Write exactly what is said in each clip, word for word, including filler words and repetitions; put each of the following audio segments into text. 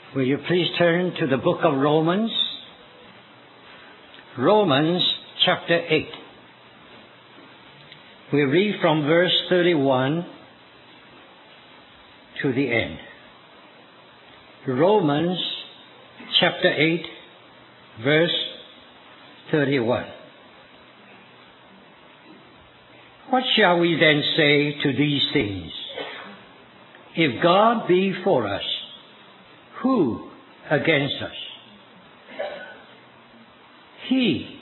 Will you please turn to the book of Romans? Romans chapter eight. We read from verse thirty-one to the end. Romans chapter eight, verse thirty-one. What shall we then say to these things? If God be for us, who against us? He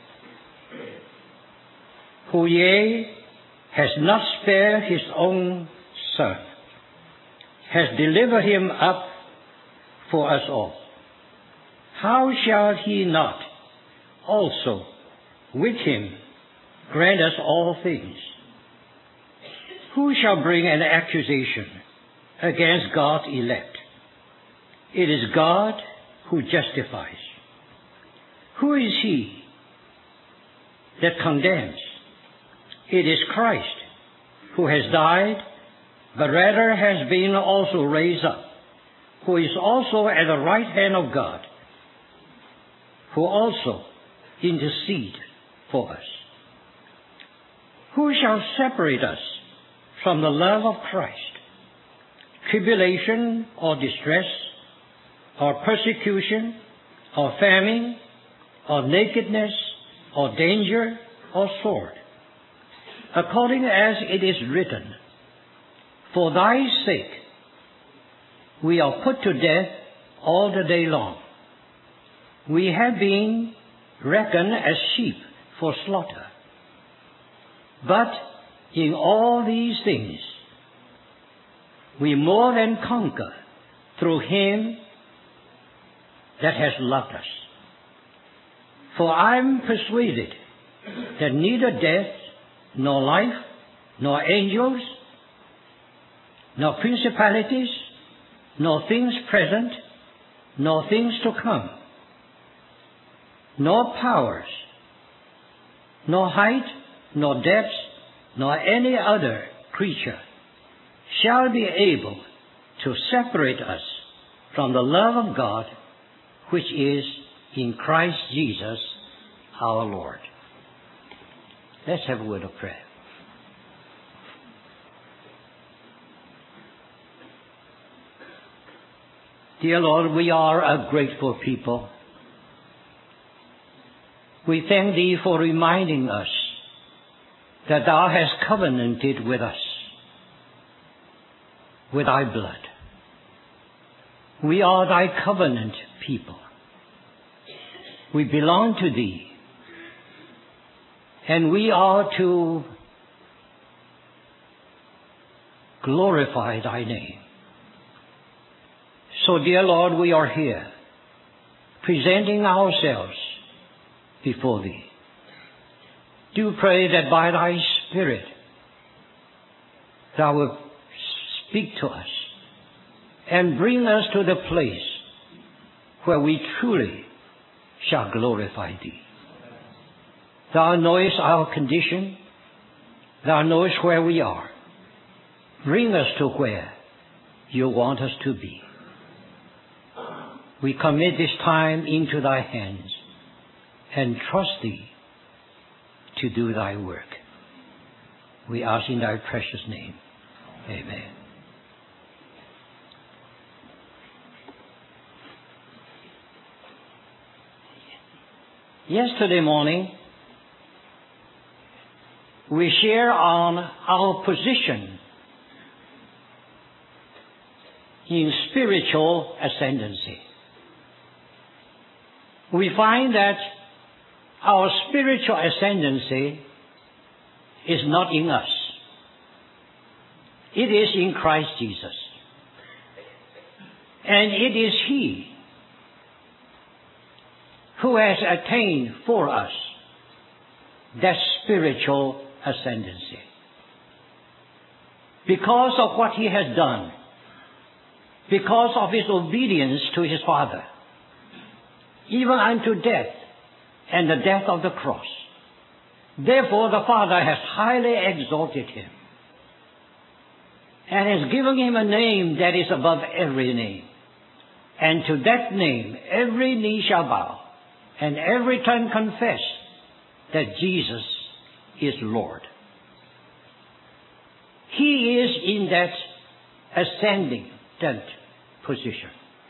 who yea, has not spared his own Son, has delivered him up for us all. How shall he not also with him grant us all things? Who shall bring an accusation against God's elect? It is God who justifies. Who is he that condemns? It is Christ who has died, but rather has been also raised up, who is also at the right hand of God, who also intercede for us. Who shall separate us from the love of Christ? Tribulation or distress, or persecution, or famine, or nakedness, or danger, or sword? According as it is written, for thy sake we are put to death all the day long. We have been reckoned as sheep for slaughter. But in all these things we more than conquer through him that has loved us. For I am persuaded that neither death, nor life, nor angels, nor principalities, nor things present, nor things to come, nor powers, nor height, nor depths, nor any other creature shall be able to separate us from the love of God, which is in Christ Jesus our Lord. Let's have a word of prayer. Dear Lord, we are a grateful people. We thank Thee for reminding us that Thou hast covenanted with us with Thy blood. We are Thy covenant people. We belong to Thee. And we are to glorify Thy name. So, dear Lord, we are here, presenting ourselves before Thee. Do pray that by Thy Spirit Thou wilt speak to us and bring us to the place where we truly shall glorify Thee. Thou knowest our condition. Thou knowest where we are. Bring us to where You want us to be. We commit this time into Thy hands and trust Thee to do Thy work. We ask in Thy precious name. Amen. Yesterday morning, we share on our position in spiritual ascendancy. We find that our spiritual ascendancy is not in us. It is in Christ Jesus. And it is He who has attained for us that spiritual ascendancy. Because of what He has done, because of His obedience to His Father, even unto death, and the death of the cross. Therefore the Father has highly exalted Him and has given Him a name that is above every name, And to that name every knee shall bow, and every tongue confess that Jesus is Lord. He is in that ascending position.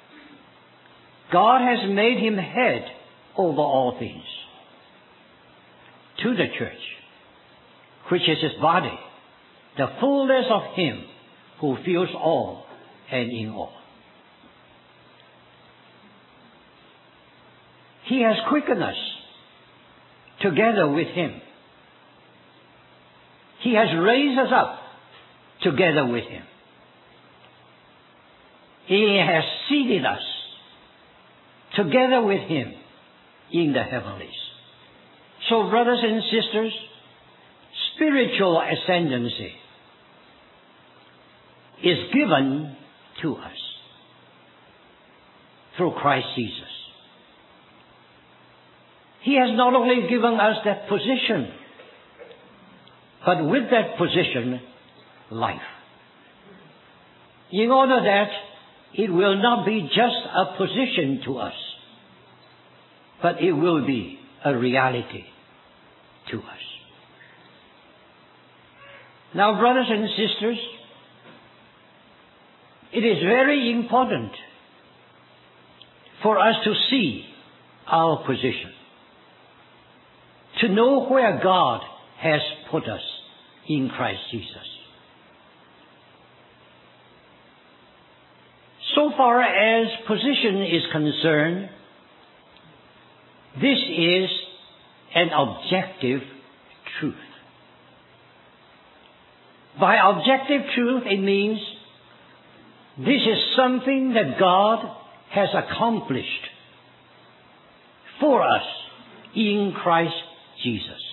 God has made him head over all things to the church, which is his body, the fullness of him who fills all and in all. He has quickened us together with him. He has raised us up together with him. He has seated us together with him in the heavenlies. So, brothers and sisters, spiritual ascendancy is given to us through Christ Jesus. He has not only given us that position, but with that position, life. In order that it will not be just a position to us, but it will be a reality to us. Now, brothers and sisters, it is very important for us to see our position, to know where God has put us in Christ Jesus. So far as position is concerned, this is an objective truth. By objective truth, it means this is something that God has accomplished for us in Christ Jesus.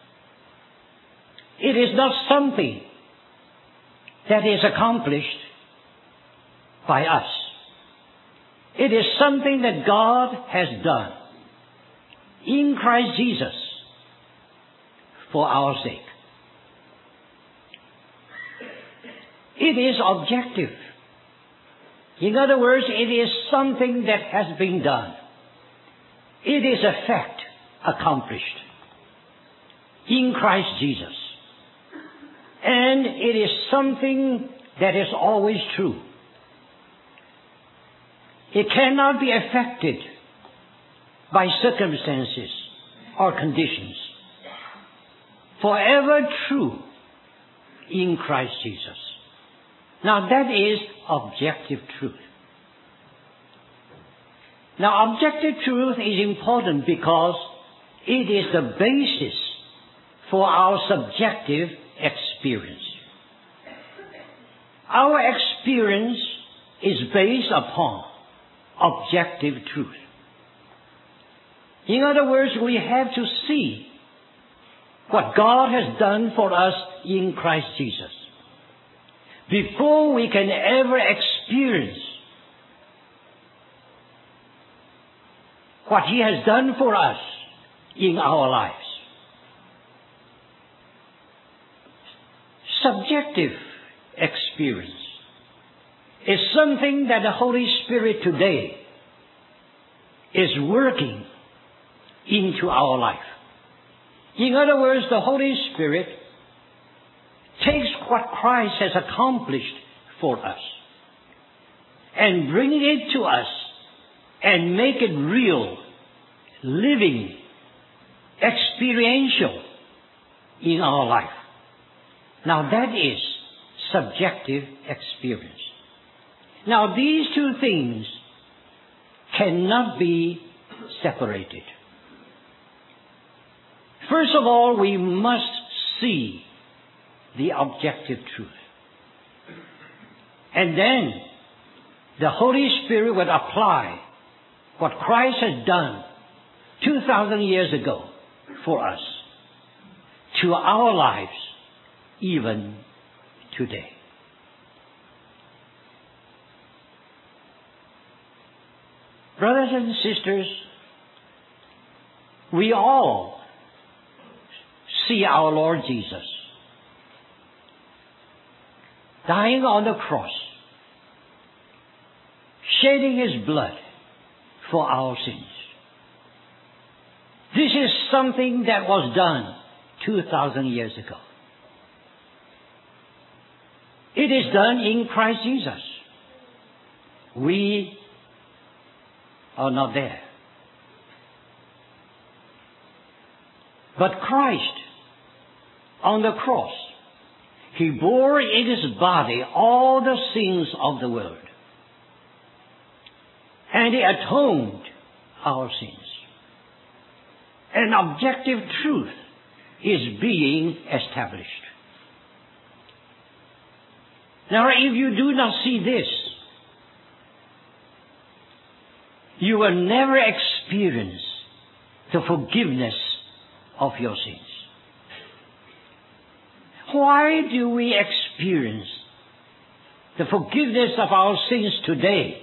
It is not something that is accomplished by us. It is something that God has done in Christ Jesus for our sake. It is objective. In other words, it is something that has been done. It is a fact accomplished in Christ Jesus. And it is something that is always true. It cannot be affected by circumstances or conditions. Forever true in Christ Jesus. Now that is objective truth. Now objective truth is important because it is the basis for our subjective experience. Our experience is based upon objective truth. In other words, we have to see what God has done for us in Christ Jesus before we can ever experience what He has done for us in our lives. Subjective experience is something that the Holy Spirit today is working into our life. In other words, the Holy Spirit takes what Christ has accomplished for us and bring it to us and make it real, living, experiential in our life. Now that is subjective experience. Now these two things cannot be separated. First of all, we must see the objective truth. And then the Holy Spirit will apply what Christ has done two thousand years ago for us to our lives even today. Brothers and sisters, we all see our Lord Jesus dying on the cross, shedding His blood for our sins. This is something that was done two thousand years ago. It is done in Christ Jesus. We are not there. But Christ, on the cross, He bore in His body all the sins of the world. And He atoned our sins. An objective truth is being established. Now, if you do not see this, you will never experience the forgiveness of your sins. Why do we experience the forgiveness of our sins today?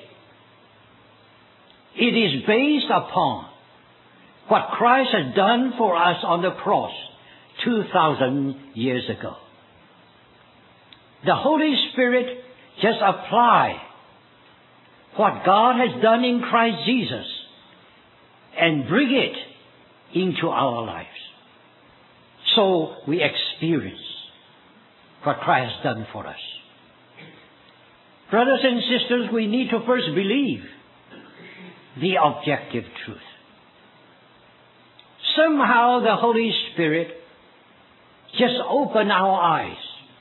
It is based upon what Christ has done for us on the cross two thousand years ago. The Holy Spirit just applied what God has done in Christ Jesus and bring it into our lives. So we experience what Christ has done for us. Brothers and sisters, we need to first believe the objective truth. Somehow the Holy Spirit just open our eyes,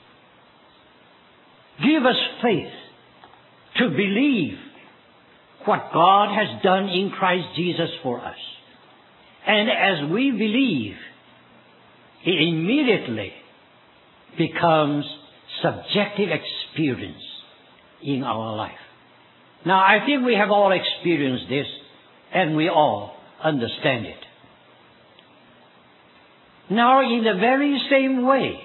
give us faith to believe what God has done in Christ Jesus for us. And as we believe, it immediately becomes subjective experience in our life. Now, I think we have all experienced this, and we all understand it. Now, in the very same way,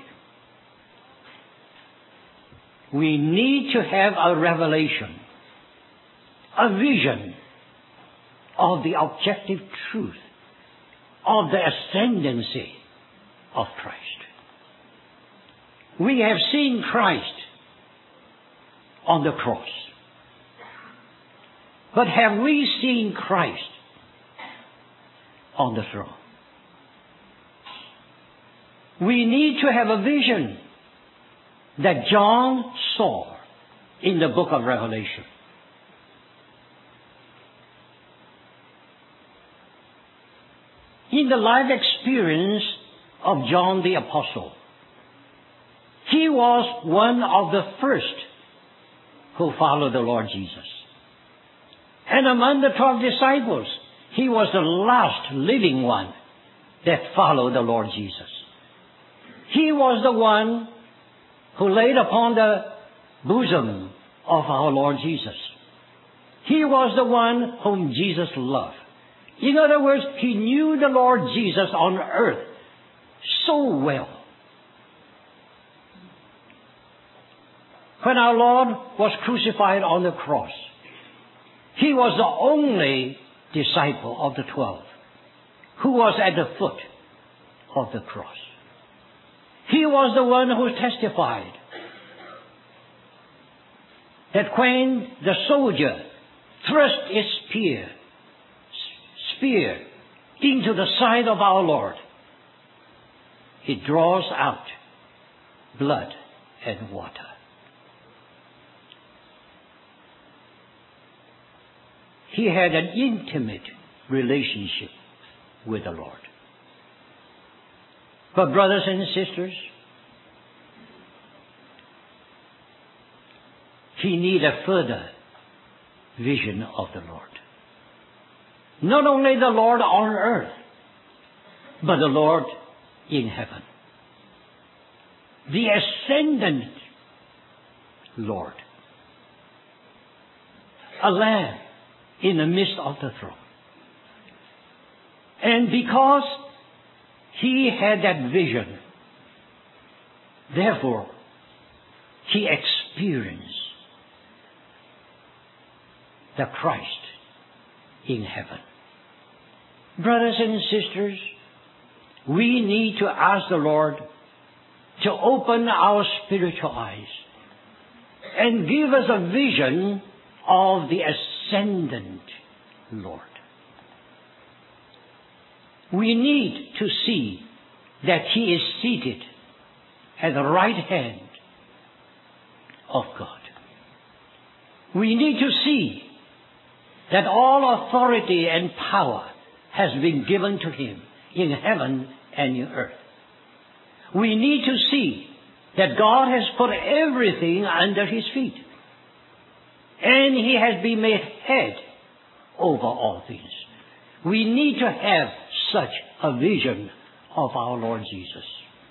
we need to have a revelation, a vision of the objective truth of the ascendancy of Christ. We have seen Christ on the cross. But have we seen Christ on the throne? We need to have a vision that John saw in the book of Revelation. In the life experience of John the Apostle, he was one of the first who followed the Lord Jesus. And among the twelve disciples, he was the last living one that followed the Lord Jesus. He was the one who laid upon the bosom of our Lord Jesus. He was the one whom Jesus loved. In other words, he knew the Lord Jesus on earth so well. When our Lord was crucified on the cross, he was the only disciple of the twelve who was at the foot of the cross. He was the one who testified that when the soldier thrust his spear, spear into the side of our Lord, it draws out blood and water. He had an intimate relationship with the Lord. But brothers and sisters, he needed a further vision of the Lord. Not only the Lord on earth, but the Lord in heaven. The ascendant Lord. A Lamb in the midst of the throne. And because he had that vision, therefore, he experienced the Christ in heaven. Brothers and sisters, we need to ask the Lord to open our spiritual eyes and give us a vision of the ascendant Lord. We need to see that He is seated at the right hand of God. We need to see that all authority and power has been given to Him in heaven and in earth. We need to see that God has put everything under His feet, and He has been made head over all things. We need to have such a vision of our Lord Jesus.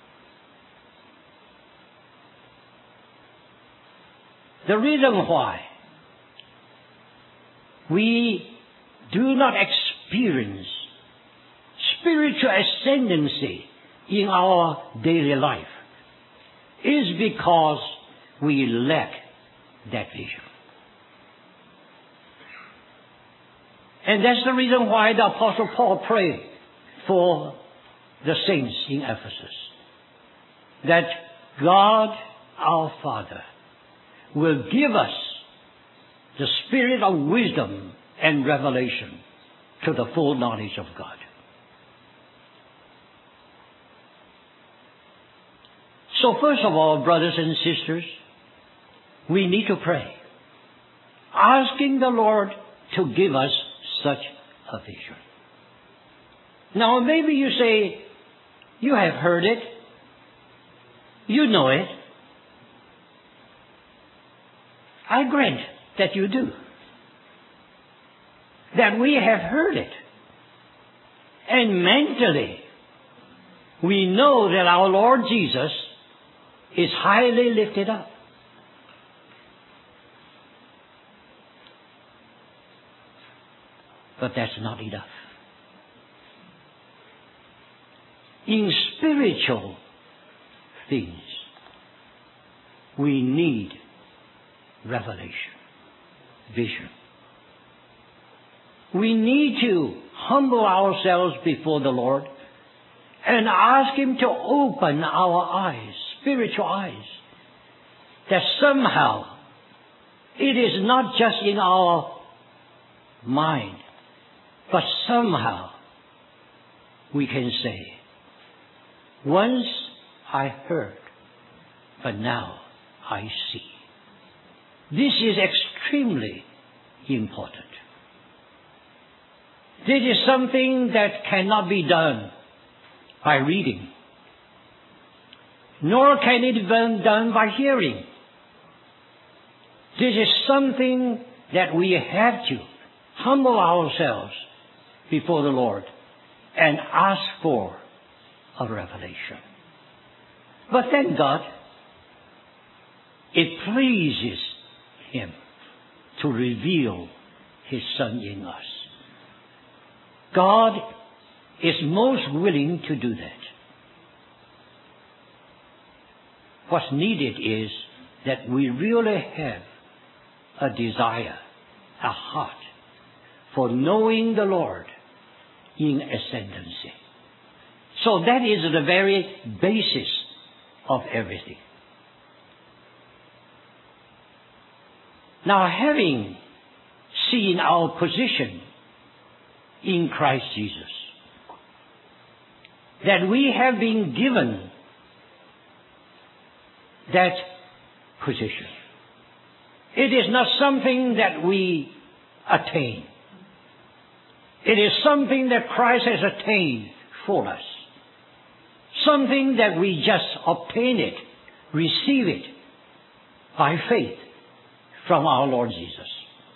The reason why we do not experience spiritual ascendancy in our daily life is because we lack that vision. And that's the reason why the Apostle Paul prayed for the saints in Ephesus, that God our Father will give us the spirit of wisdom and revelation to the full knowledge of God. So first of all, brothers and sisters, we need to pray, asking the Lord to give us such a vision. Now maybe you say, you have heard it, you know it. I grant that you do, that we have heard it, and mentally we know that our Lord Jesus is highly lifted up. But that's not enough. In spiritual things, we need revelation, vision. We need to humble ourselves before the Lord and ask Him to open our eyes, spiritual eyes, that somehow it is not just in our mind, but somehow we can say, once I heard, but now I see. This is extremely important. This is something that cannot be done by reading, nor can it be done by hearing. This is something that we have to humble ourselves before the Lord and ask for a revelation. But thank God, it pleases Him to reveal His Son in us. God is most willing to do that. What's needed is that we really have a desire, a heart for knowing the Lord in ascendancy. So that is the very basis of everything. Now, having seen our position in Christ Jesus, that we have been given that position. It is not something that we attain. It is something that Christ has attained for us. Something that we just obtain it, receive it by faith from our Lord Jesus.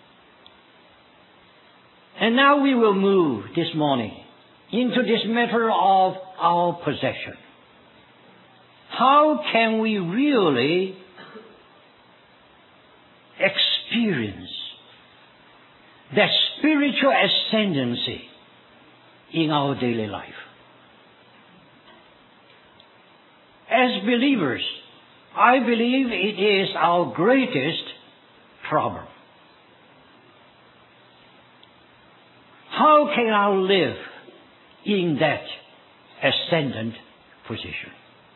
And now we will move this morning into this matter of our possession. How can we really experience that spiritual ascendancy in our daily life? As believers, I believe it is our greatest problem. How can I live in that ascendant position?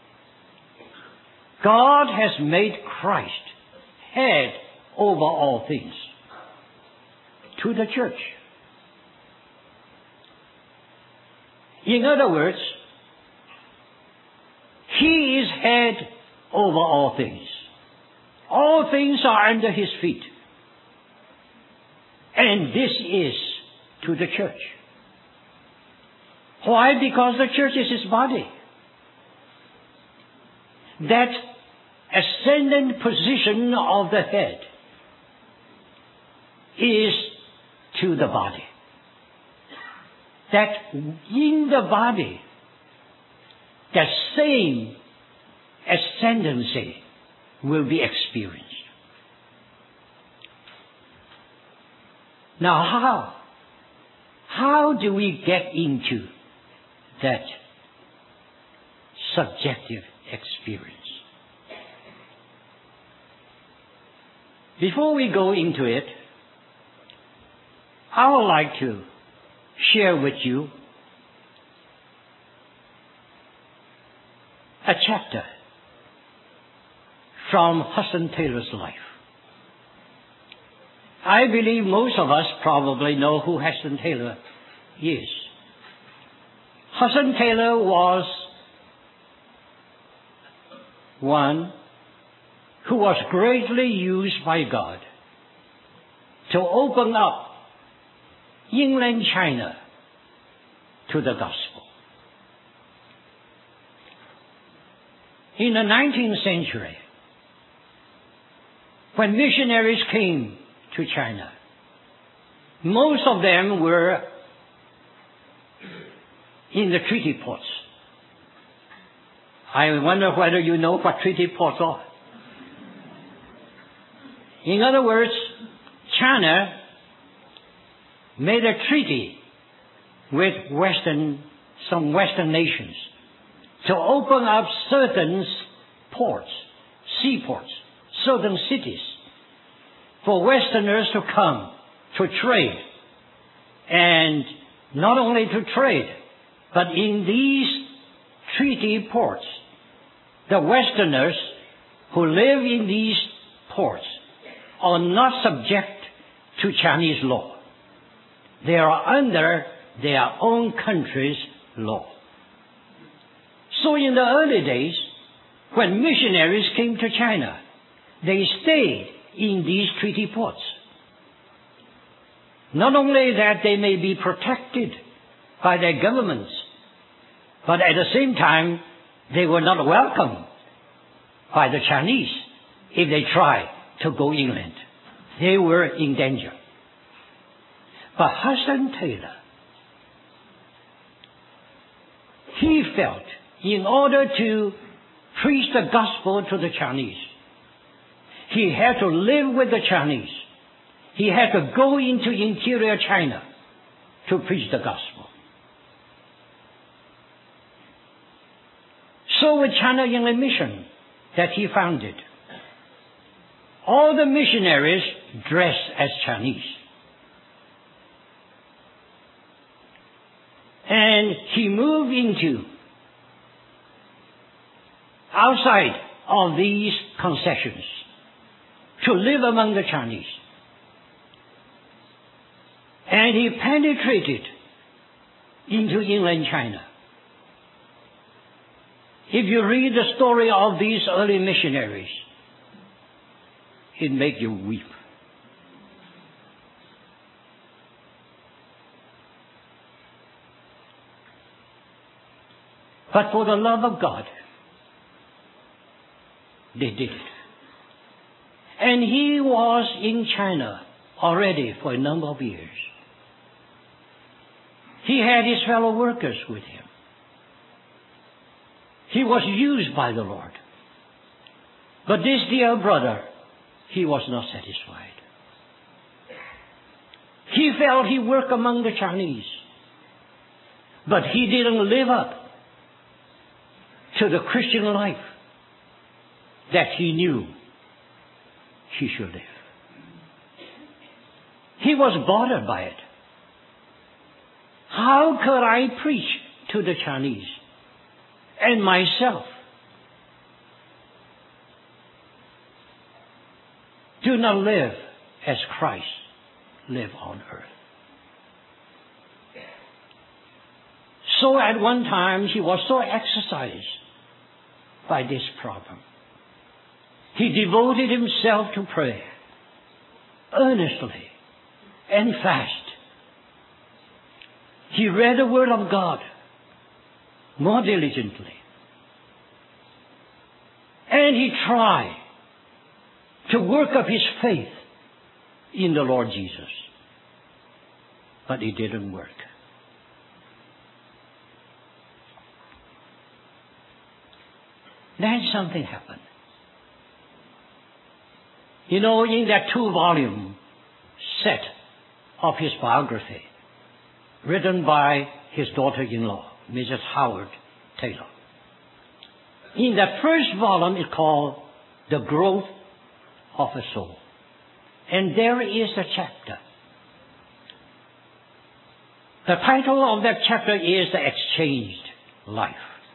God has made Christ head over all things. to the church. In other words, He is head over all things. All things are under His feet. And this is to the church. Why? Because the church is His body. That ascendant position of the head is to the body. That in the body, that same ascendancy will be experienced. Now how? How do we get into that subjective experience? Before we go into it, I would like to share with you a chapter from Hudson Taylor's life. I believe most of us probably know who Hudson Taylor is. Hudson Taylor was one who was greatly used by God to open up inland China to the gospel. In the nineteenth century, when missionaries came to China, most of them were in the treaty ports. I wonder whether you know what treaty ports are. In other words, China made a treaty with Western, some Western nations to open up certain ports, seaports, certain cities for Westerners to come to trade. And not only to trade, but in these treaty ports, the Westerners who live in these ports are not subject to Chinese law. They are under their own country's law. So in the early days, when missionaries came to China, they stayed in these treaty ports. Not only that they may be protected by their governments, but at the same time, they were not welcomed by the Chinese if they tried to go inland. They were in danger. But Hudson Taylor, he felt in order to preach the gospel to the Chinese, he had to live with the Chinese. He had to go into interior China to preach the gospel. So with China Inland Mission that he founded, all the missionaries dressed as Chinese. And he moved into outside of these concessions to live among the Chinese. And he penetrated into inland China. If you read the story of these early missionaries, it makes you weep. But for the love of God, they did it. And he was in China already for a number of years. He had his fellow workers with him. He was used by the Lord. But this dear brother, he was not satisfied. He felt he worked among the Chinese, but he didn't live up to the Christian life that he knew he should live. He was bothered by it. How could I preach to the Chinese and myself do not live as Christ live on earth. So at one time, he was so exercised by this problem. He devoted himself to prayer, earnestly and fast. He read the Word of God more diligently. And he tried to work up his faith in the Lord Jesus. But it didn't work. Then something happened. You know, in that two-volume set of his biography, written by his daughter-in-law, Missus Howard Taylor. In that first volume, it's called The Growth of a Soul. And there is a chapter. The title of that chapter is The Exchanged Life.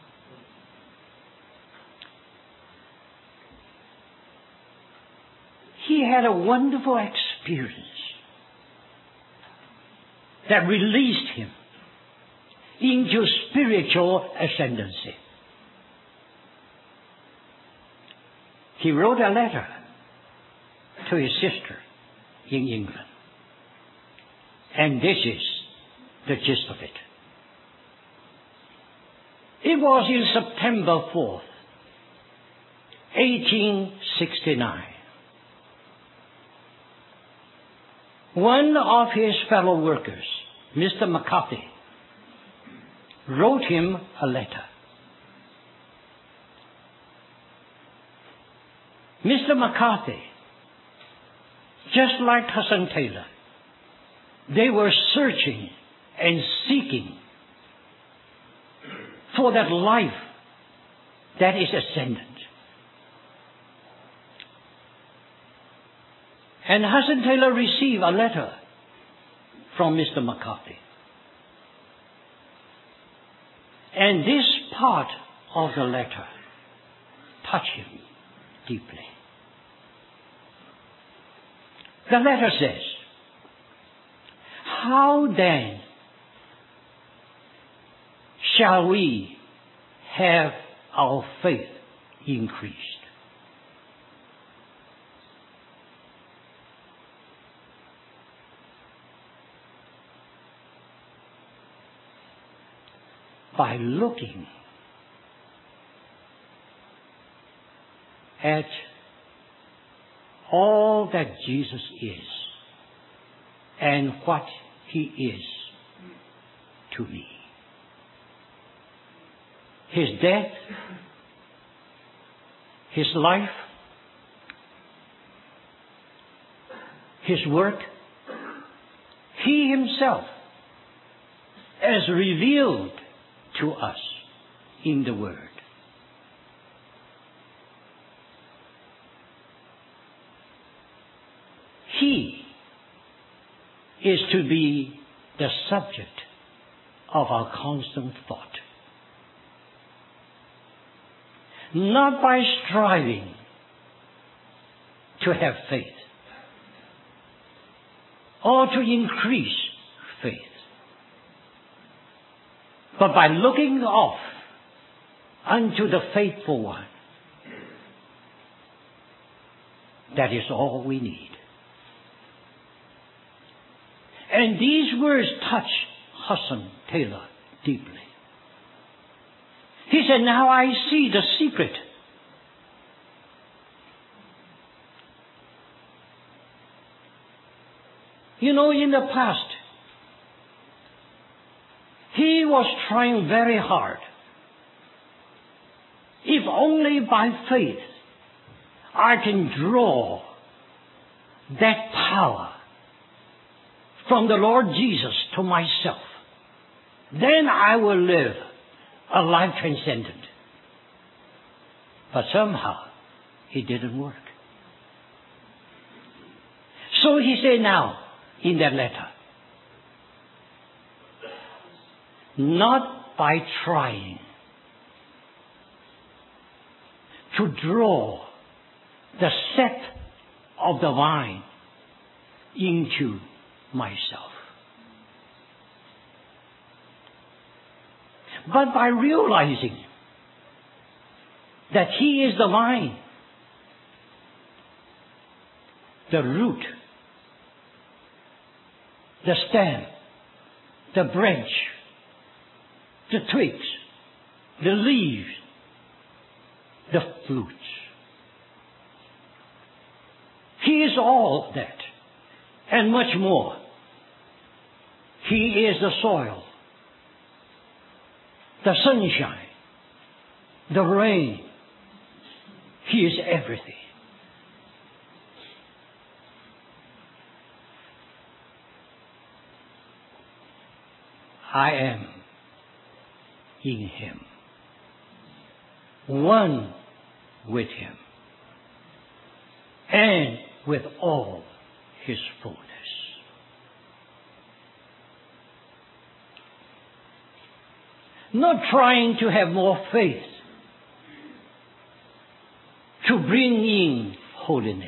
He had a wonderful experience that released him into spiritual ascendancy. He wrote a letter to his sister in England. And this is the gist of it. It was in September fourth, eighteen sixty-nine. One of his fellow workers, Mister McCarthy, wrote him a letter. Mister McCarthy, just like Hudson Taylor, they were searching and seeking for that life that is ascendant. And Hudson Taylor received a letter from Mister McCarthy. And this part of the letter touched him deeply. The letter says, "How then shall we have our faith increased?" By looking at all that Jesus is and what He is to me. His death, His life, His work, He Himself as revealed to us in the Word. He is to be the subject of our constant thought. Not by striving to have faith or to increase faith, but by looking off unto the faithful one. That is all we need. And these words touch Hudson Taylor deeply. He said, "Now I see the secret. You know, in the past, he was trying very hard. If only by faith I can draw that power from the Lord Jesus to myself, then I will live a life transcendent." But somehow it didn't work. So he said now in that letter, not by trying to draw the sap of the vine into myself. But by realizing that He is the vine, the root, the stem, the branch, the twigs, the leaves, the fruits. He is all that and much more. He is the soil, the sunshine, the rain. He is everything. I am in Him, one with Him, and with all His fullness. Not trying to have more faith to bring in holiness,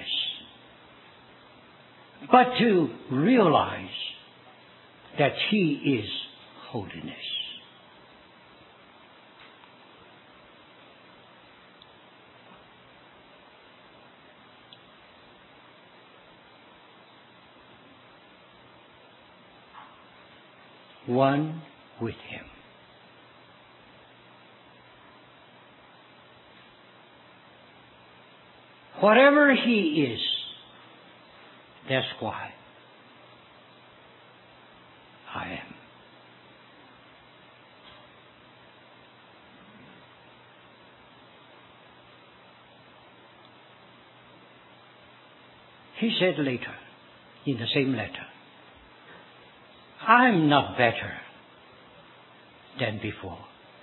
but to realize that He is holiness. One with Him. Whatever He is, that's why I am. He said later, in the same letter, I'm not better than before,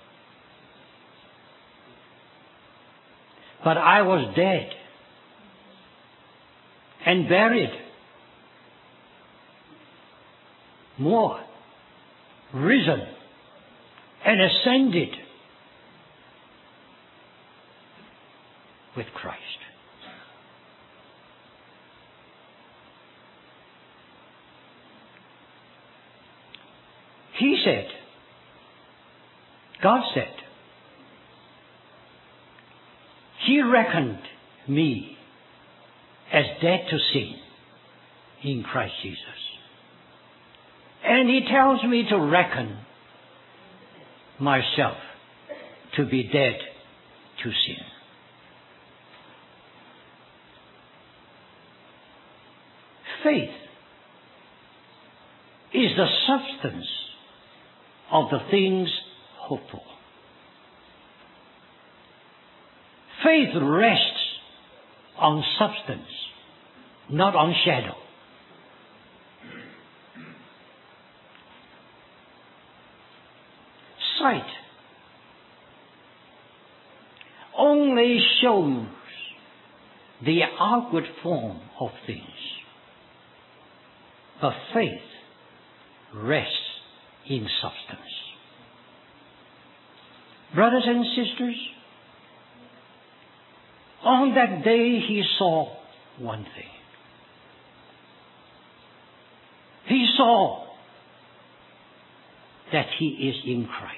but I was dead and buried. More, risen and ascended with Christ. He said, God said, He reckoned me as dead to sin in Christ Jesus. And He tells me to reckon myself to be dead to sin. Faith is the substance of the things hoped for. Faith rests on substance, not on shadow. Sight only shows the outward form of things, but faith rests in substance. Brothers and sisters, on that day he saw one thing. He saw that he is in Christ.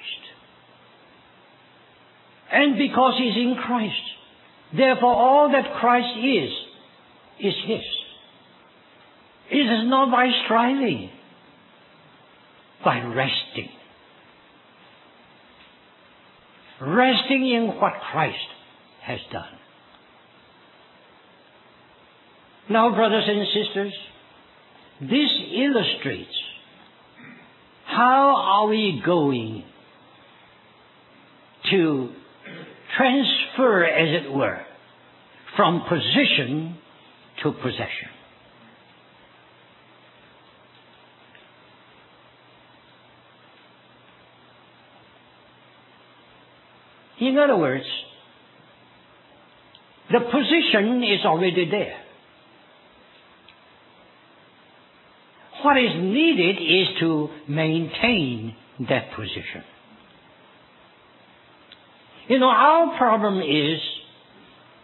And because he's in Christ, therefore all that Christ is, is his. It is not by striving, by resting. Resting in what Christ has done. Now, brothers and sisters, this illustrates how are we going to transfer, as it were, from position to possession. In other words, the position is already there. What is needed is to maintain that position. You know, our problem is,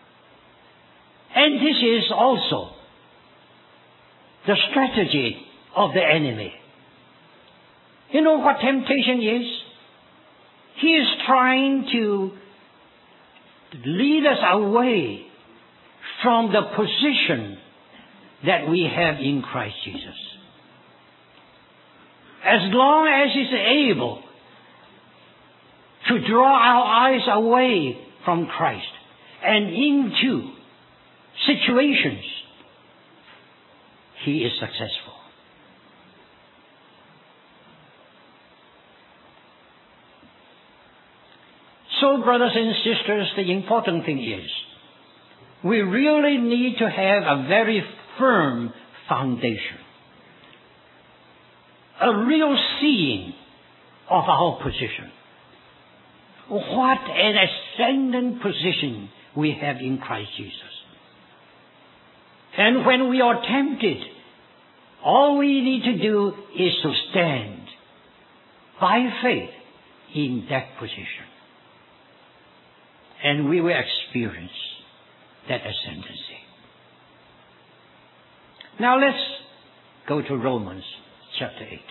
and this is also the strategy of the enemy. You know what temptation is? He is trying to lead us away from the position that we have in Christ Jesus. As long as he's able to draw our eyes away from Christ and into situations, he is successful. So, brothers and sisters, the important thing is, we really need to have a very firm foundation. A real seeing of our position. What an ascendant position we have in Christ Jesus. And when we are tempted, all we need to do is to stand by faith in that position. And we will experience that ascendancy. Now let's go to Romans chapter eight.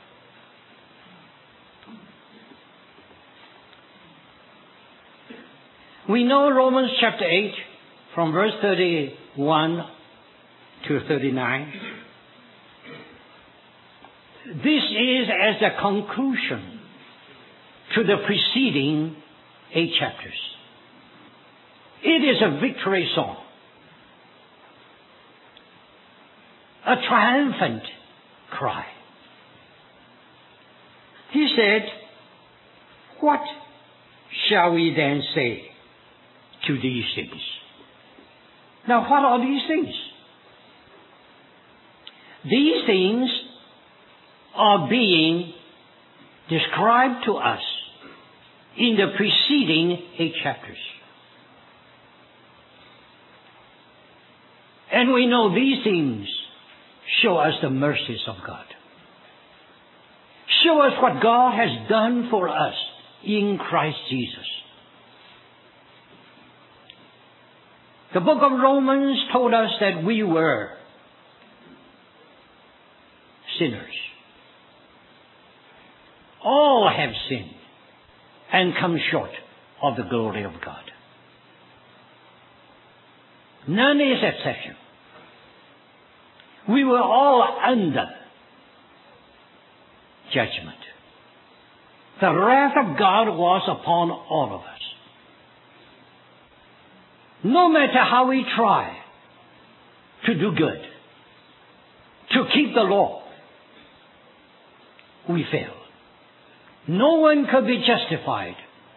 We know Romans chapter eight from verse thirty-one to thirty-nine. This is as a conclusion to the preceding eight chapters. It is a victory song, a triumphant cry. He said, "What shall we then say to these things?" Now, what are these things? These things are being described to us in the preceding eight chapters. And we know these things show us the mercies of God. Show us what God has done for us in Christ Jesus. The book of Romans told us that we were sinners. All have sinned and come short of the glory of God. None is exception. We were all under judgment. The wrath of God was upon all of us. No matter how we try to do good, to keep the law, we fail. No one could be justified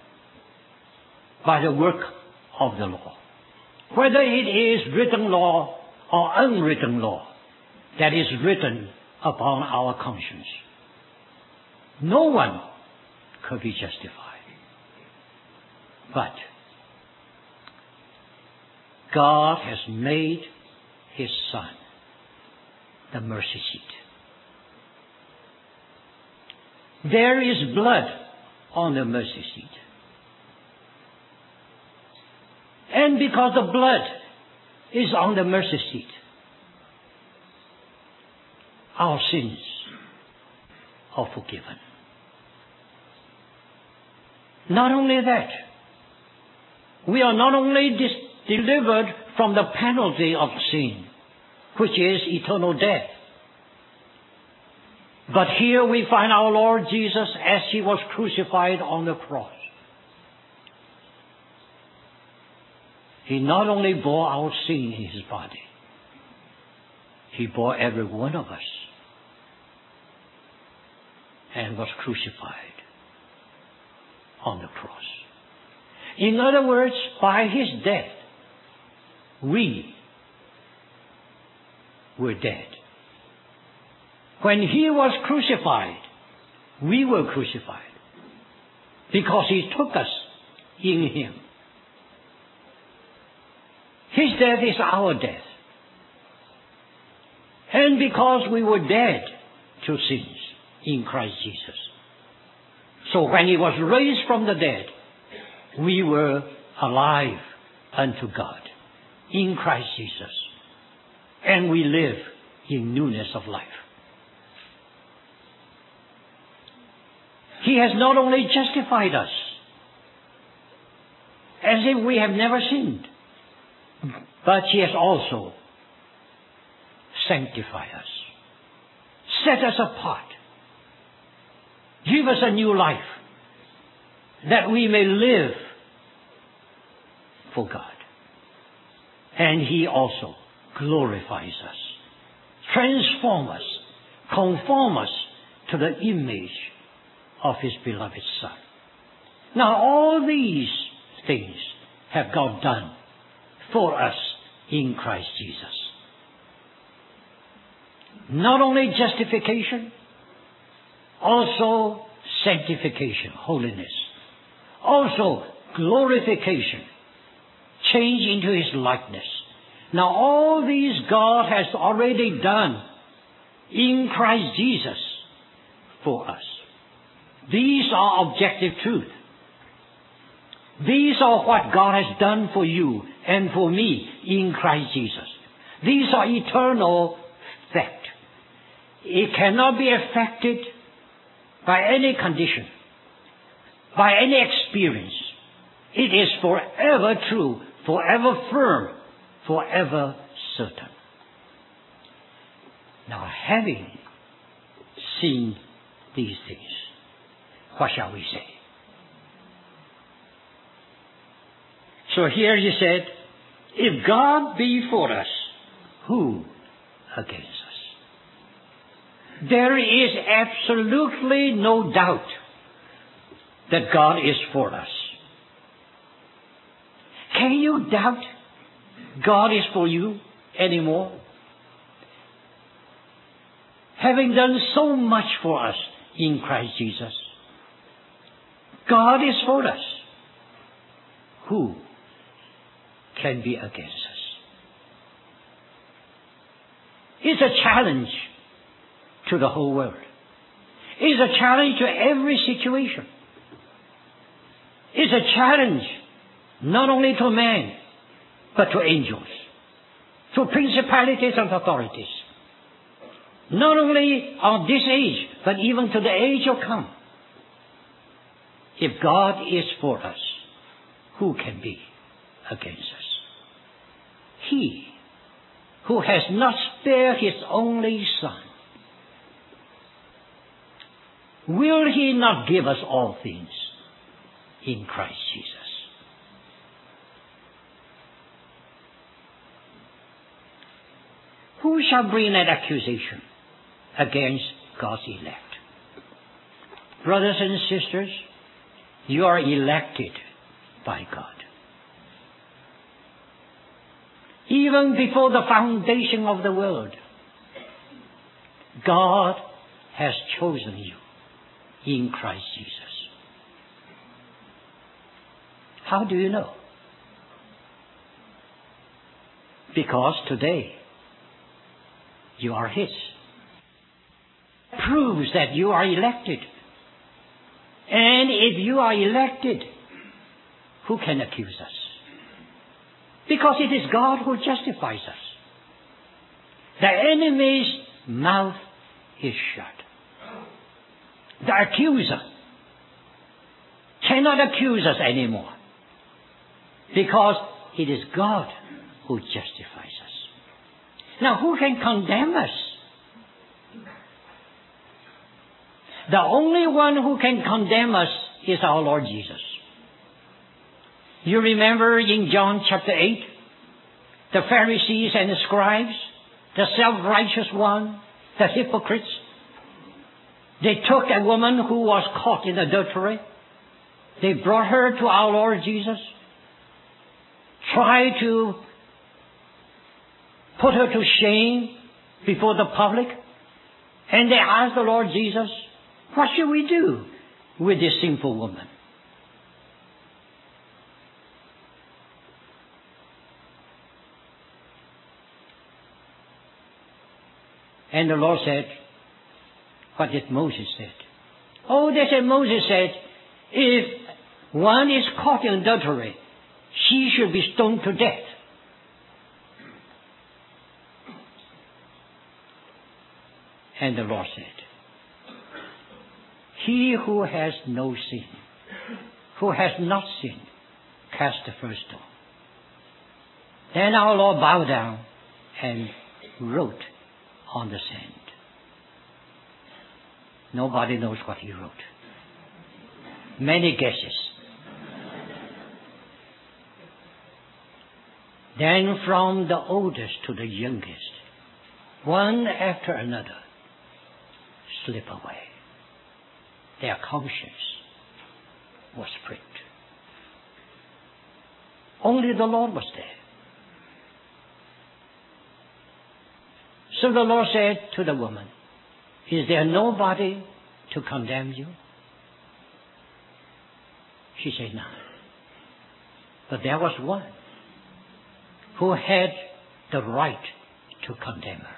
by the work of the law. Whether it is written law or unwritten law that is written upon our conscience. No one could be justified. But God has made His Son the mercy seat. There is blood on the mercy seat. And because the blood is on the mercy seat, our sins are forgiven. Not only that, we are not only dis- delivered from the penalty of sin, which is eternal death, but here we find our Lord Jesus as He was crucified on the cross. He not only bore our sin in His body, He bore every one of us and was crucified on the cross. In other words, by His death, we were dead. When He was crucified, we were crucified because He took us in Him. His death is our death. And because we were dead to sins in Christ Jesus. So when He was raised from the dead, we were alive unto God in Christ Jesus. And we live in newness of life. He has not only justified us, as if we have never sinned, but He has also sanctified us, set us apart, give us a new life, that we may live for God. And He also glorifies us, transform us, conform us to the image of His beloved Son. Now all these things have God done for us in Christ Jesus. Not only justification, also sanctification, holiness. Also glorification, change into His likeness. Now all these God has already done in Christ Jesus for us. These are objective truth. These are what God has done for you and for me in Christ Jesus. These are eternal fact. It cannot be affected by any condition, by any experience. It is forever true, forever firm, forever certain. Now, having seen these things, what shall we say? So here He said, if God be for us, who against us? There is absolutely no doubt that God is for us. Can you doubt God is for you anymore? Having done so much for us in Christ Jesus, God is for us. Who can be against us? It's a challenge to the whole world. It's a challenge to every situation. It's a challenge not only to man, but to angels, to principalities and authorities. Not only on this age, but even to the age of come. If God is for us, who can be against us? He who has not spared His only Son, will He not give us all things in Christ Jesus? Who shall bring an accusation against God's elect? Brothers and sisters, you are elected by God. Even before the foundation of the world, God has chosen you in Christ Jesus. How do you know? Because today you are His. It proves that you are elected. And if you are elected, who can accuse us? Because it is God who justifies us. The enemy's mouth is shut. The accuser cannot accuse us anymore, because it is God who justifies us. Now, who can condemn us? The only one who can condemn us is our Lord Jesus. You remember in John chapter eight, the Pharisees and the scribes, the self-righteous one, the hypocrites, they took a woman who was caught in adultery. They brought her to our Lord Jesus, tried to put her to shame before the public, and they asked the Lord Jesus, what should we do with this sinful woman? And the Lord said, what did Moses said? Oh, they said, Moses said, if one is caught in adultery, she should be stoned to death. And the Lord said, He who has no sin, who has not sinned, cast the first stone. Then our Lord bowed down and wrote on the sand. Nobody knows what he wrote. Many guesses. Then from the oldest to the youngest, one after another, slip away. Their conscience was pricked. Only the Lord was there. So the Lord said to the woman, is there nobody to condemn you? She said, no. But there was one who had the right to condemn her.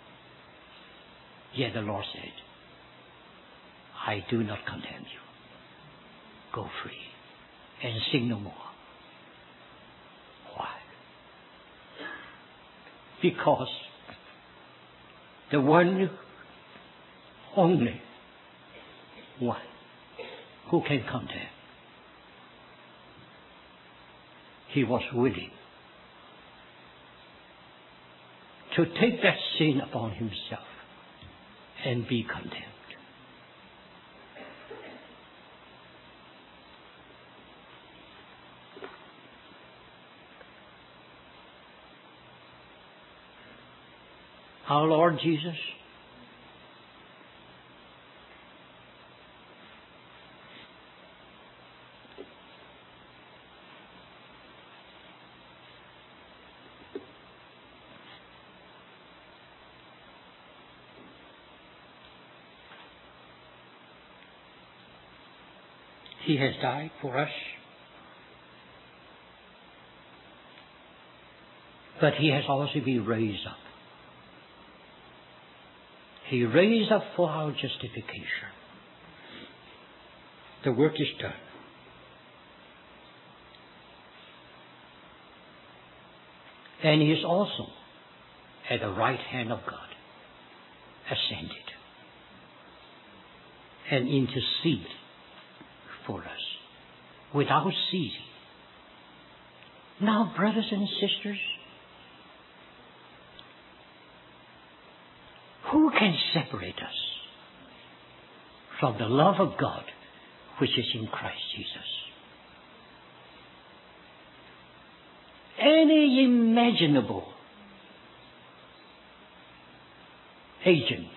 Yet the Lord said, I do not condemn you. Go free and sin no more. Why? Because the one, only one, who can condemn, he was willing to take that sin upon himself and be condemned. Our Lord Jesus, He has died for us, but He has also been raised up. He raised up for our justification. The work is done. And He is also at the right hand of God, ascended, and intercede for us without ceasing. Now, brothers and sisters, who can separate us from the love of God which is in Christ Jesus? Any imaginable agent,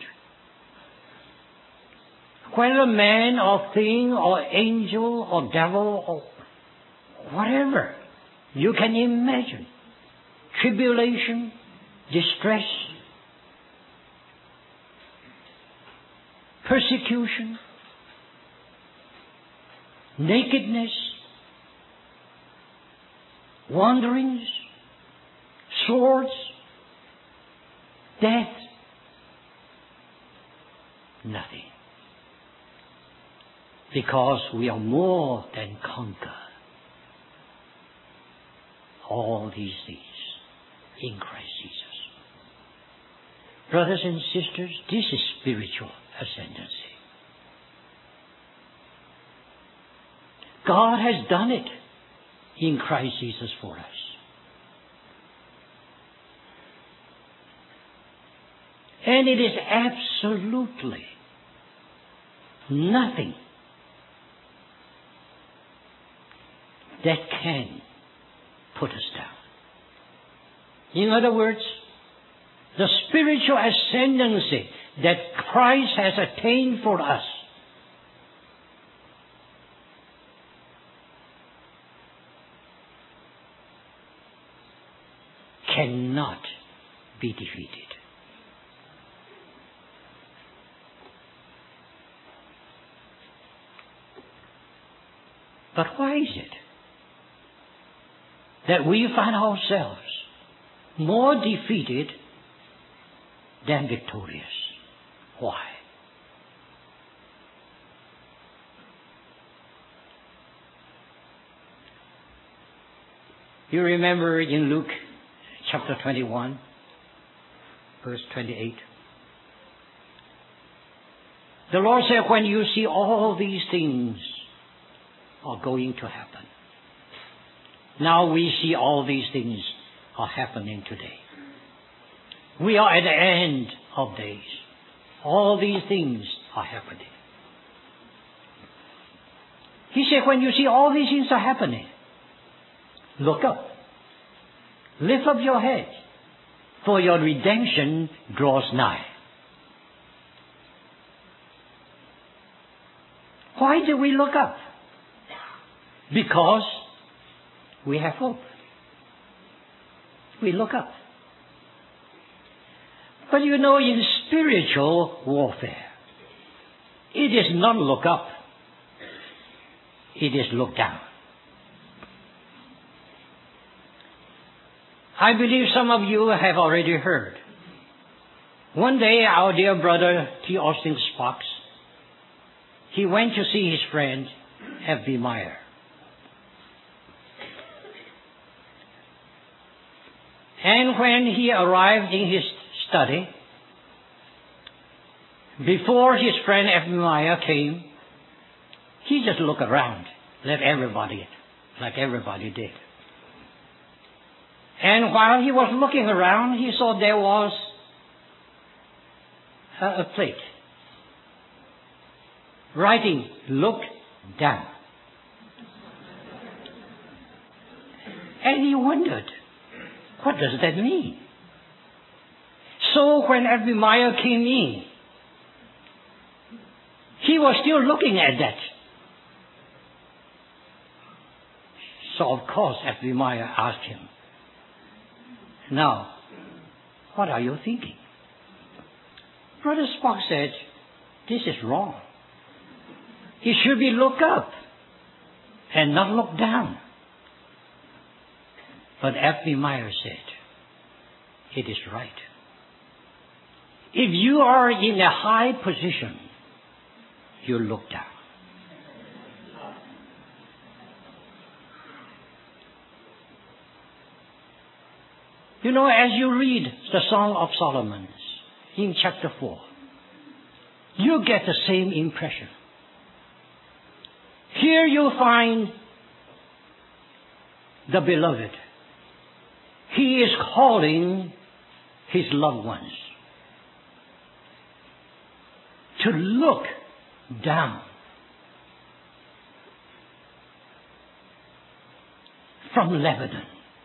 whether man or thing or angel or devil or whatever you can imagine, tribulation, distress, persecution, nakedness, wanderings, swords, death, nothing. Because we are more than conquer all these things in Christ Jesus. Brothers and sisters, this is spiritual ascendancy. God has done it in Christ Jesus for us. And it is absolutely nothing that can put us down. In other words, the spiritual ascendancy that Christ has attained for us cannot be defeated. But why is it that we find ourselves more defeated than victorious? Why? You remember in Luke chapter twenty-one, verse twenty-eight. The Lord said, when you see all these things are going to happen. Now we see all these things are happening today. We are at the end of days. All these things are happening. He said, when you see all these things are happening, look up. Lift up your head, for your redemption draws nigh. Why do we look up? Because we have hope. We look up. But you know, in spiritual warfare, it is not look up. It is look down. I believe some of you have already heard. One day, our dear brother T. Austin Sparks, he went to see his friend F B Meyer. And when he arrived in his study, before his friend F B Meyer came, he just looked around, let everybody, like everybody did. And while he was looking around, he saw there was a, a plate writing, "Look down." And he wondered, what does that mean? So when F B Meyer came in, he was still looking at that. So of course F B Meyer asked him, "Now, what are you thinking?" Brother Sparks said, "This is wrong. It should be look up and not look down." But F B Meyer said, "It is right. If you are in a high position, you look down. You know, as you read the Song of Solomon in chapter four, you get the same impression. Here you find the beloved. He is calling his loved ones to look down from Lebanon.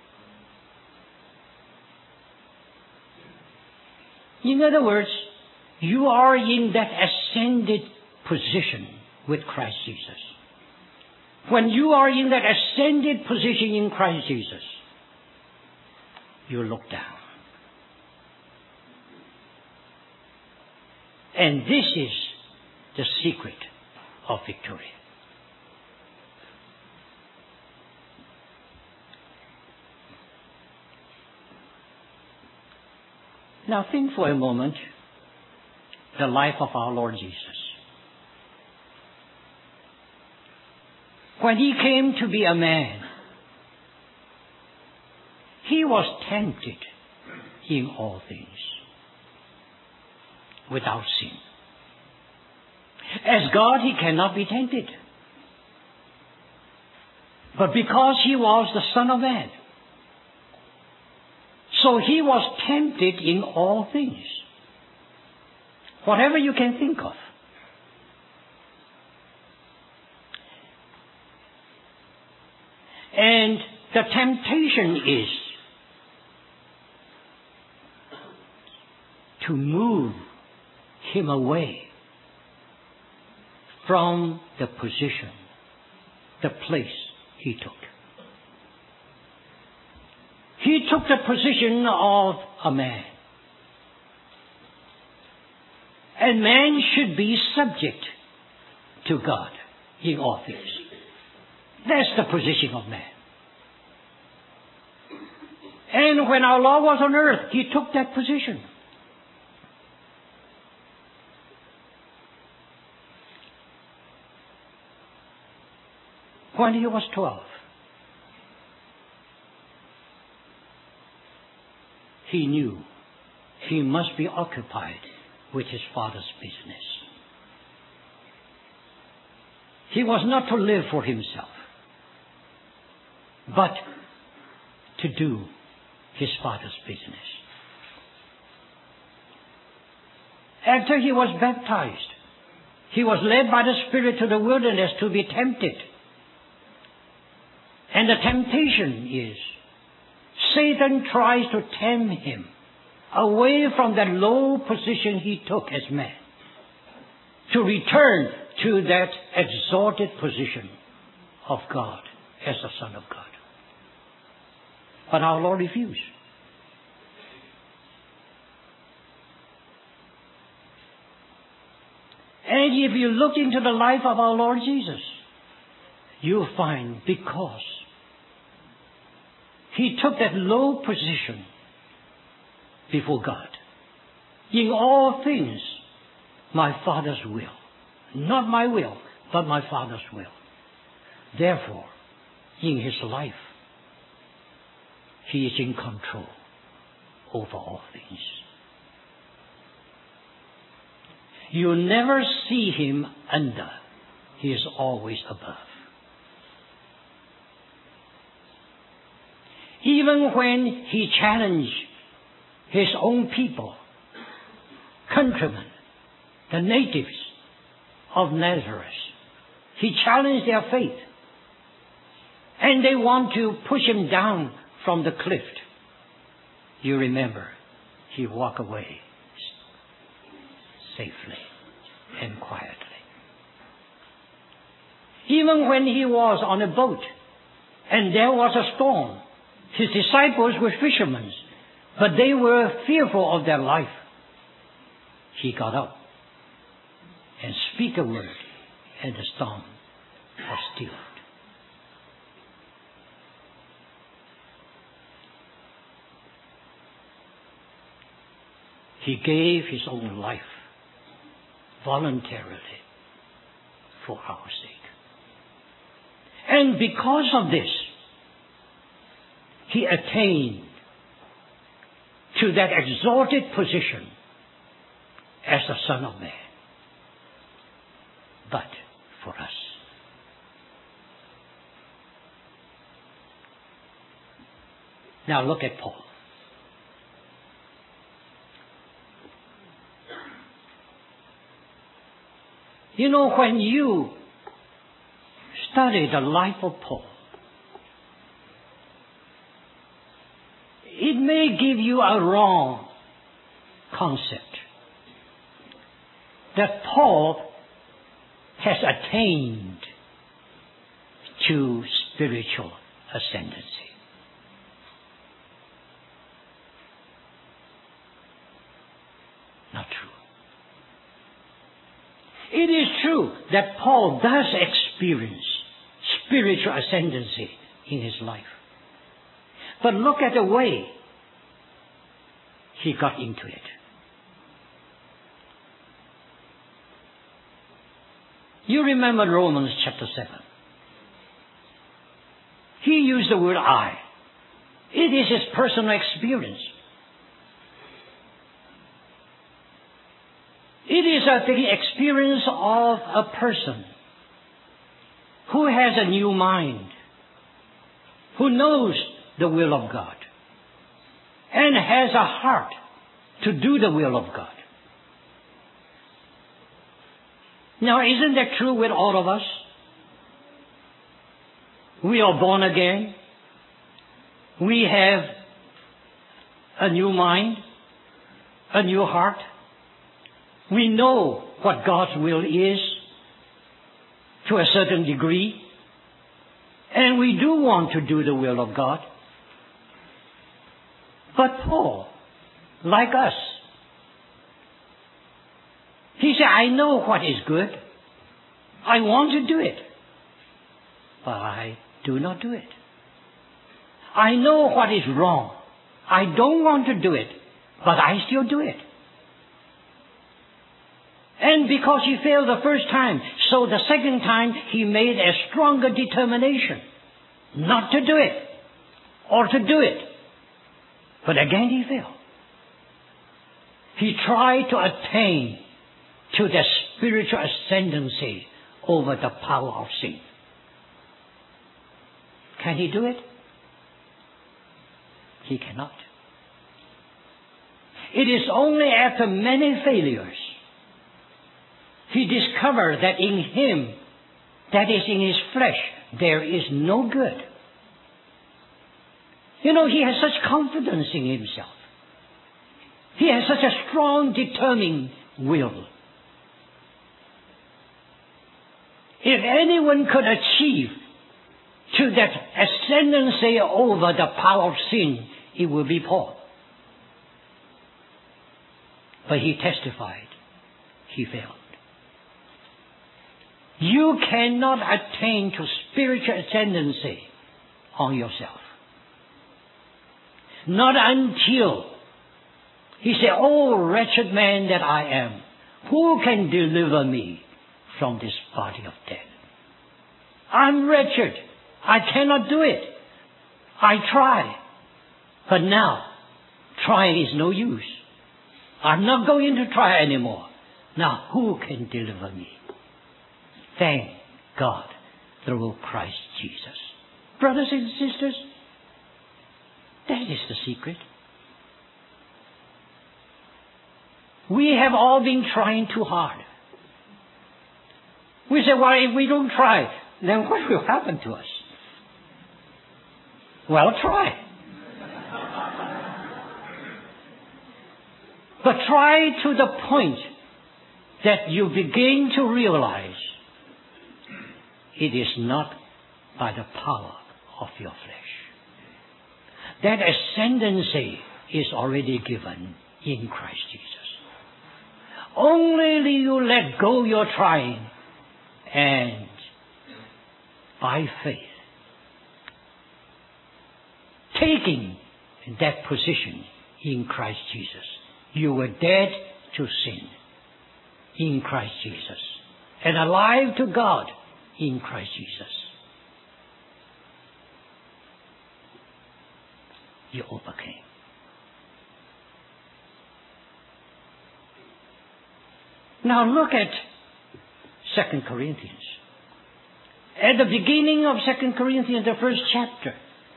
In other words, you are in that ascended position with Christ Jesus. When you are in that ascended position in Christ Jesus, you look down. And this is the secret of victory. Now think for a moment the life of our Lord Jesus. When he came to be a man, he was tempted in all things without sin. As God, he cannot be tempted. But because he was the Son of Man, so he was tempted in all things. Whatever you can think of. And the temptation is to move him away from the position, the place he took. He took the position of a man. And man should be subject to God in all things. That's the position of man. And when our Lord was on earth, he took that position. When he was twelve, he knew he must be occupied with his Father's business. He was not to live for himself, but to do his Father's business. After he was baptized, he was led by the Spirit to the wilderness to be tempted. And the temptation is, Satan tries to tempt him away from that low position he took as man, to return to that exalted position of God as the Son of God. But our Lord refused. And if you look into the life of our Lord Jesus, you'll find because he took that low position before God. In all things, my Father's will. Not my will, but my Father's will. Therefore, in his life, he is in control over all things. You never see him under. He is always above. Even when he challenged his own people, countrymen, the natives of Nazareth, he challenged their faith. And they want to push him down from the cliff. You remember, he walked away safely and quietly. Even when he was on a boat and there was a storm, his disciples were fishermen, but they were fearful of their life. He got up and speak a word, and the storm was stilled. He gave his own life voluntarily for our sake. And because of this, he attained to that exalted position as the Son of Man. But for us. Now look at Paul. You know, when you study the life of Paul, it may give you a wrong concept that Paul has attained to spiritual ascendancy. Not true. It is true that Paul does experience spiritual ascendancy in his life. But look at the way he got into it. You remember Romans chapter seven. He used the word I. It is his personal experience. It is uh, the experience of a person who has a new mind, who knows the will of God, and has a heart to do the will of God. Now, isn't that true with all of us? We are born again. We have a new mind, a new heart. We know what God's will is to a certain degree. And we do want to do the will of God. But Paul, like us, he said, I know what is good. I want to do it. But I do not do it. I know what is wrong. I don't want to do it. But I still do it. And because he failed the first time, so the second time he made a stronger determination not to do it or to do it. But again he failed. He tried to attain to the spiritual ascendancy over the power of sin. Can he do it? He cannot. It is only after many failures he discovered that in him, that is in his flesh, there is no good. You know, he has such confidence in himself. He has such a strong, determined will. If anyone could achieve to that ascendancy over the power of sin, it would be Paul. But he testified, he failed. You cannot attain to spiritual ascendancy on yourself. Not until he said, "Oh, wretched man that I am, who can deliver me from this body of death? I'm wretched. I cannot do it. I try. But now, trying is no use. I'm not going to try anymore. Now, who can deliver me? Thank God through Christ Jesus." Brothers and sisters, that is the secret. We have all been trying too hard. We say, well, if we don't try, then what will happen to us? Well, try. But try to the point that you begin to realize it is not by the power of your flesh. That ascendancy is already given in Christ Jesus. Only you let go your trying, and by faith, taking that position in Christ Jesus, you were dead to sin in Christ Jesus, and alive to God in Christ Jesus. You overcame. Now look at Second Corinthians. At the beginning of Second Corinthians, the first chapter,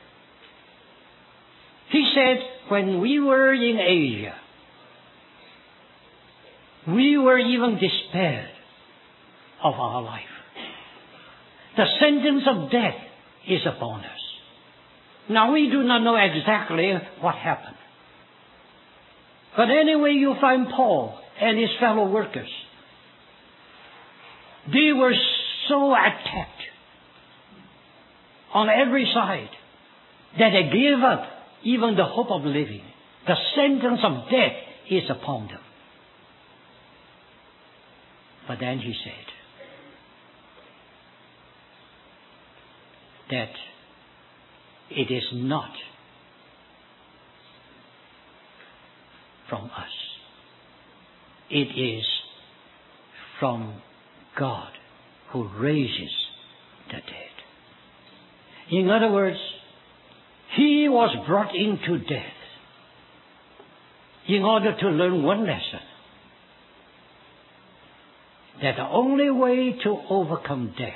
he said, when we were in Asia, we were even despaired of our life. The sentence of death is upon us. Now we do not know exactly what happened. But anyway, you find Paul and his fellow workers. They were so attacked on every side that they gave up even the hope of living. The sentence of death is upon them. But then he said that it is not from us. It is from God who raises the dead. In other words, he was brought into death in order to learn one lesson. That the only way to overcome death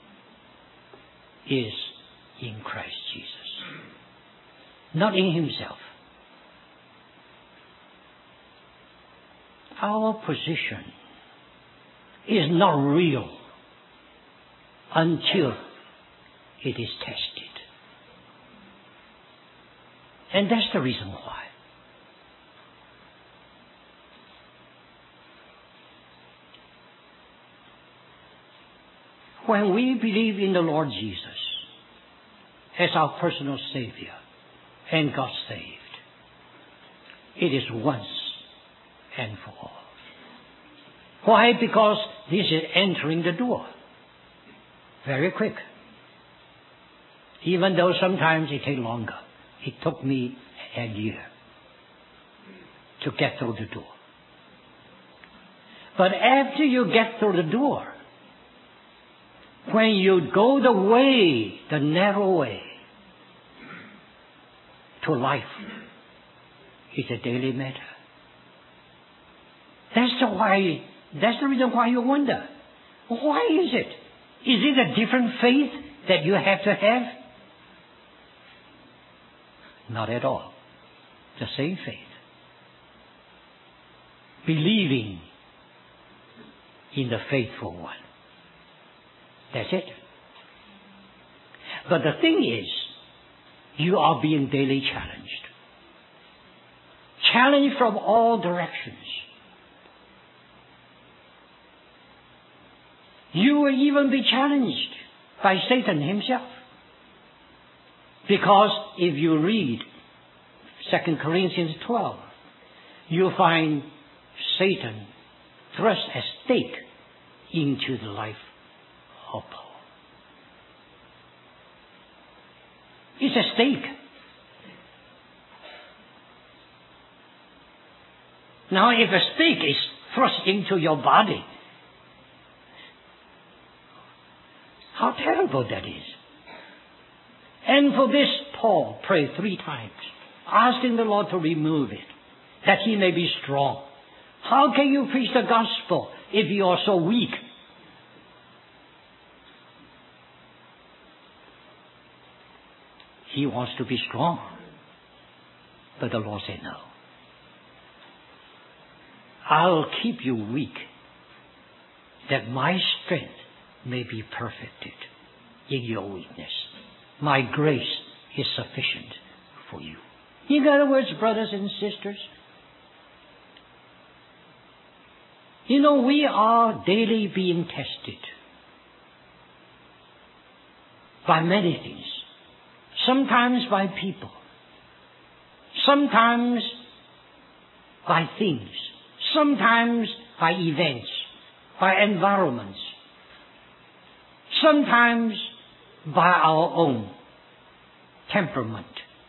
is in Christ Jesus. Not in himself. Our position is not real until it is tested. And that's the reason why. When we believe in the Lord Jesus as our personal Savior and got saved, it is once and for all. Why? Because this is entering the door. Very quick. Even though sometimes it takes longer. It took me a year to get through the door. But after you get through the door, when you go the way, the narrow way to life, it's a daily matter. That's the why. That's the reason why you wonder, why is it Is it a different faith that you have to have? Not at all. The same faith. Believing in the faithful one. That's it. But the thing is, you are being daily challenged. Challenged from all directions. You will even be challenged by Satan himself. Because if you read Second Corinthians twelve, you'll find Satan thrust a stake into the life of Paul. It's a stake. Now, if a stake is thrust into your body, how terrible that is. And for this, Paul prayed three times, asking the Lord to remove it, that he may be strong. How can you preach the gospel if you are so weak? He wants to be strong. But the Lord said no. I'll keep you weak, that my strength may be perfected in your weakness. My grace is sufficient for you. In other words, brothers and sisters, you know, we are daily being tested by many things. Sometimes by people. Sometimes by things. Sometimes by events, by environments. Sometimes by our own temperament.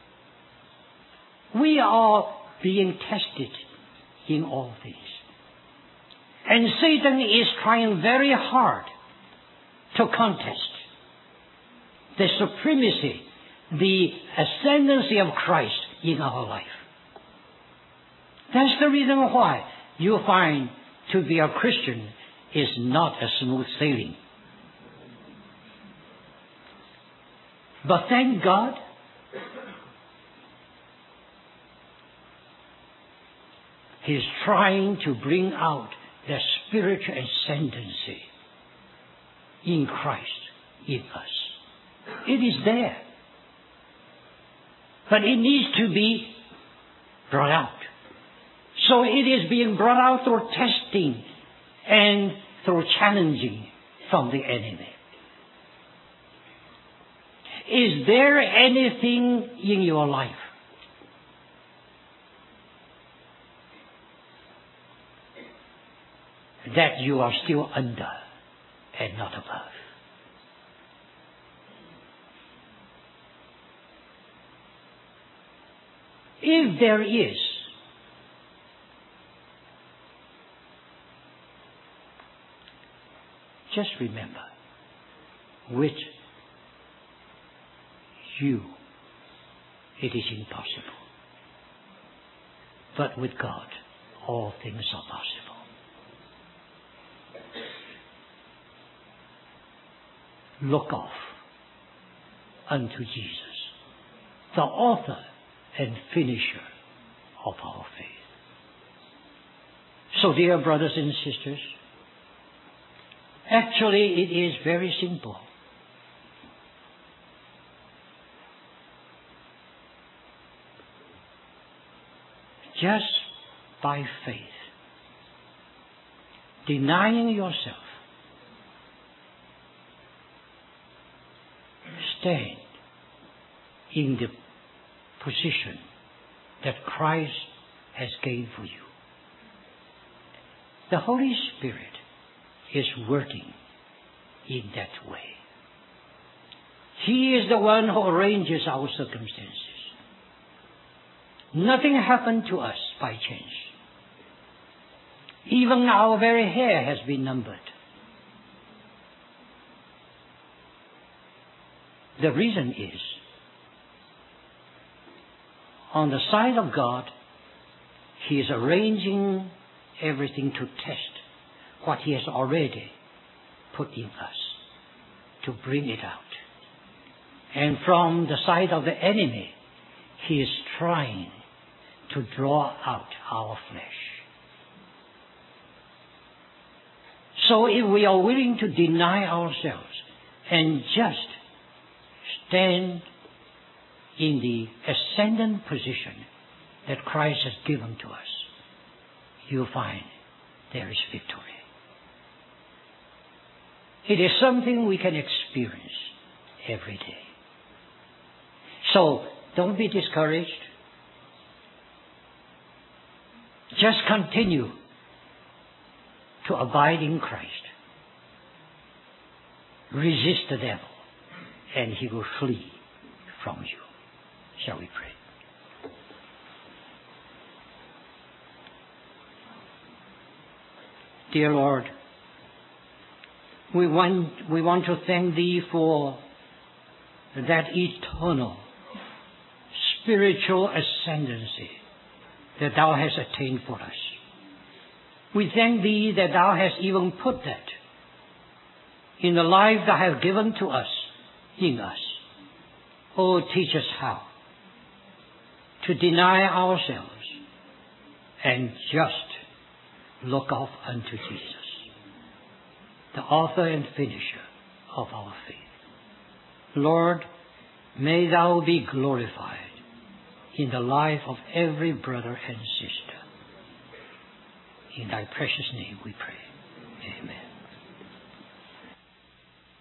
We are being tested in all things. And Satan is trying very hard to contest the supremacy, the ascendancy of Christ in our life. That's the reason why you find to be a Christian is not a smooth sailing. But thank God, He's trying to bring out the spiritual ascendancy in Christ in us. It is there. But it needs to be brought out. So it is being brought out through testing and through challenging from the enemy. Is there anything in your life that you are still under and not above? If there is, just remember, with you, it is impossible. But with God, all things are possible. Look off unto Jesus, the author and finisher of our faith. So, dear brothers and sisters, actually it is very simple. Just by faith, denying yourself, stand in the position that Christ has gained for you. The Holy Spirit is working in that way. He is the one who arranges our circumstances. Nothing happened to us by chance. Even our very hair has been numbered. The reason is, on the side of God, He is arranging everything to test what He has already put in us. to bring it out. And from the side of the enemy, he is trying to draw out our flesh. So if we are willing to deny ourselves and just stand in the ascendant position that Christ has given to us, you'll find there is victory. It is something we can experience every day. So don't be discouraged. Just continue to abide in Christ. Resist the devil, and he will flee from you. Shall we pray? Dear Lord, we want, we want to thank Thee for that eternal spiritual ascendancy that Thou hast attained for us. We thank Thee that Thou hast even put that in the life Thou hast given to us, in us. Oh, teach us how to deny ourselves and just look off unto Jesus, the author and finisher of our faith. Lord, may Thou be glorified in the life of every brother and sister. In Thy precious name we pray. Amen.